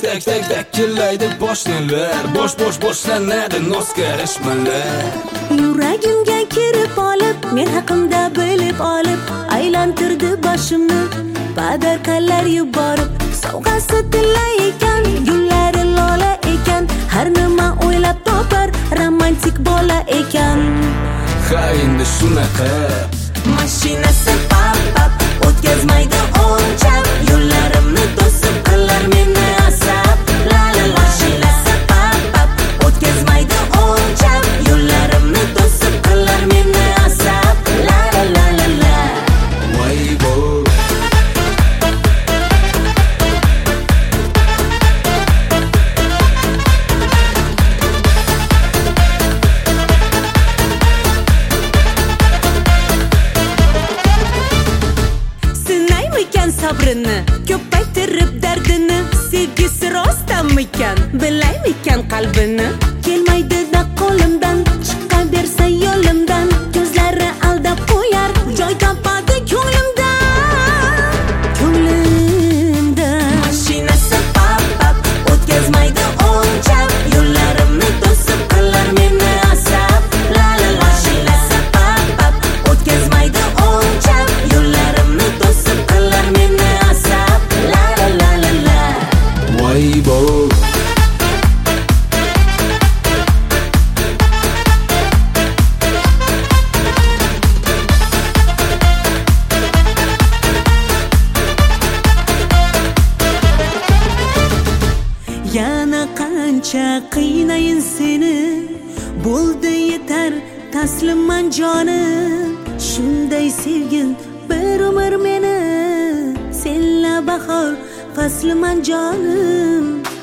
tak dakillaydi boshnalar. Bosh boshlanadi noz karashmalar. Yuragimga kirib olib, men haqimda bilib olib, aylantirdi boshimni badarkalar yuborib. Sovg'asi tilla ekan, gullari lola ekan, har nima o'ylab topar, romantik bola ekan. Ha endi shunaqa Mashinasi pap o'tkazmaydi o'lchab, yo'llarimni to'sib qilar meni asab. La la la. Mashinasi pap o'tkazmaydi o'lchab, yo'llarimni to'sib qilar meni asab. La la la la la. Voy bo Sabrini ko'paytirib dardini, sevgisi rostamikan, bilaymikan qalbini. Kelmaydi-da qo'limdan, chiqaversa yo'limdan, ko'zlari aldab qo'yar, joy topadi ko'nglimda. Mashinasi pap o'tkazmaydi o'lchab, yo'llarimni to'sib qilar meni asab. La la la. Mashinasi pap o'tkazmaydi o'lchab, yo'llarimni to'sib qilar meni asab. La la la la la. voy bo Yana qancha qiynayin seni, bo'ldi yetar taslimman jonim. Shunday sevgin bir umr meni, senla bahor fasliman jonim.